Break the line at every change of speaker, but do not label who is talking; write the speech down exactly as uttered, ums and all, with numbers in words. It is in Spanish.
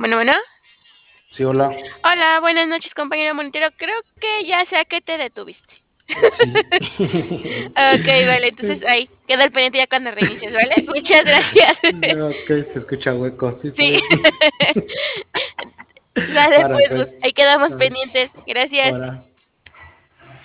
Bueno, bueno.
Sí, hola.
Hola, buenas noches, compañero monitoreo. Creo que ya sé a qué te detuviste.
Sí.
Okey, vale, entonces ahí, queda al pendiente ya cuando reinicies, ¿vale? Muchas gracias.
Okey, se escucha hueco, sí, está
Sí.
bien.
Sale,
Ora,
pues pues,
pues,
ahí quedamos
bye.
pendientes. Gracias.
Ora.